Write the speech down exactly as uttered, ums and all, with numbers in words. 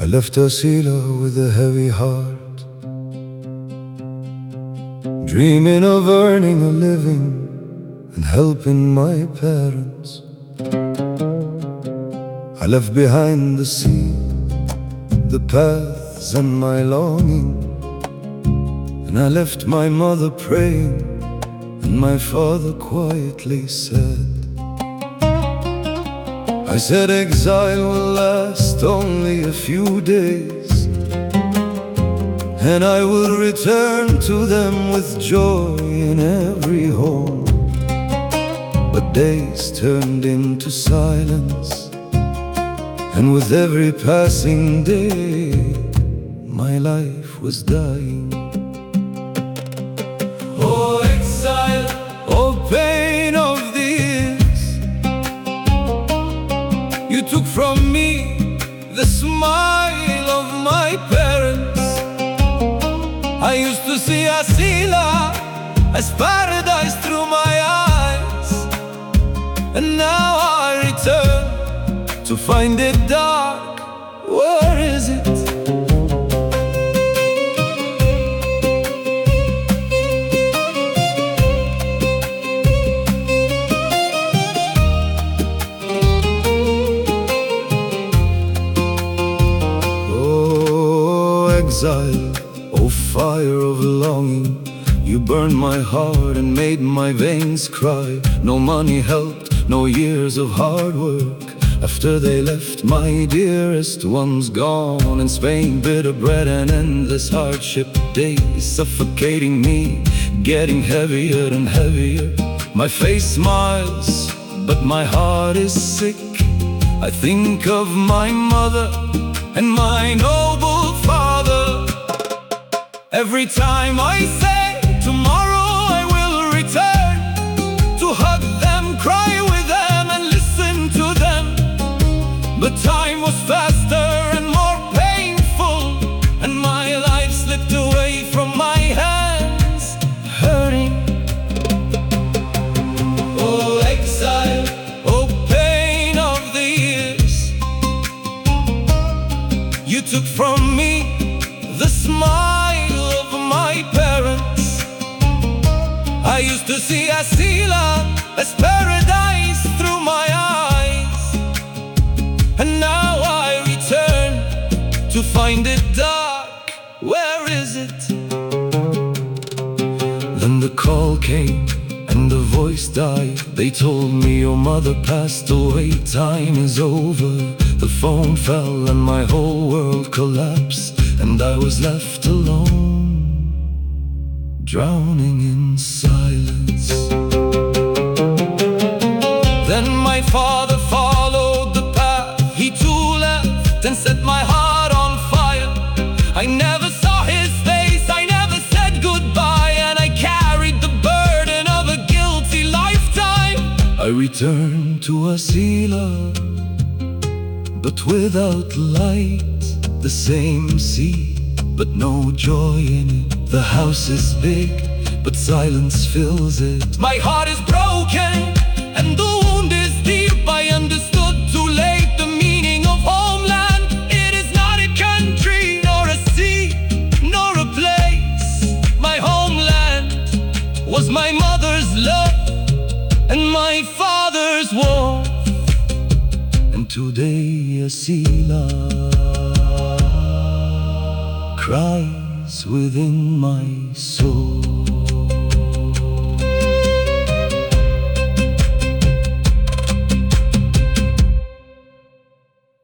left Asila with a heavy heart, dreaming of earning a living and helping my parents. I left behind the sea, the paths and my longing, and I left my mother praying and my father quietly said, I said exile will last only a few days, and I will return to them with joy in every home. But days turned into silence, and with every passing day my life was dying. Oh exile, oh pain of the years, you took from me the smile of my parents. I used to see Asila as paradise through my eyes, and now I return to find it dark. Where is it? Oh exile, oh fire of longing, you burned my heart and made my veins cry. No money helped, no years of hard work. After they left, my dearest ones gone. In Spain, bitter bread and endless hardship days suffocating me, getting heavier and heavier. My face smiles, but my heart is sick. I think of my mother and my noble father. Every time I say tomorrow I will return, to hug them, cry with them and listen to them. But time was faster and more painful, and my life slipped away from my hands, hurting. Oh exile, oh pain of the years, you took from me the smile of my parents. I used to see Asila as paradise through my eyes, and now I return to find it dark. Where is it? Then the call came and the voice died. They told me your mother passed away, time is over. The phone fell and my whole world collapsed, and I was left alone, drowning in silence. Then my father followed the path, he too left and set my heart on fire. I never saw his face, I never said goodbye, and I carried the burden of a guilty lifetime. I returned to Asila, but without light, the same sea, but no joy in it. The house is big, but silence fills it. My heart is broken and the wound is deep. I understood too late the meaning of homeland. It is not a country, nor a sea, nor a place. My homeland was my mother's love and my father's warmth. And today Asila cries within my soul.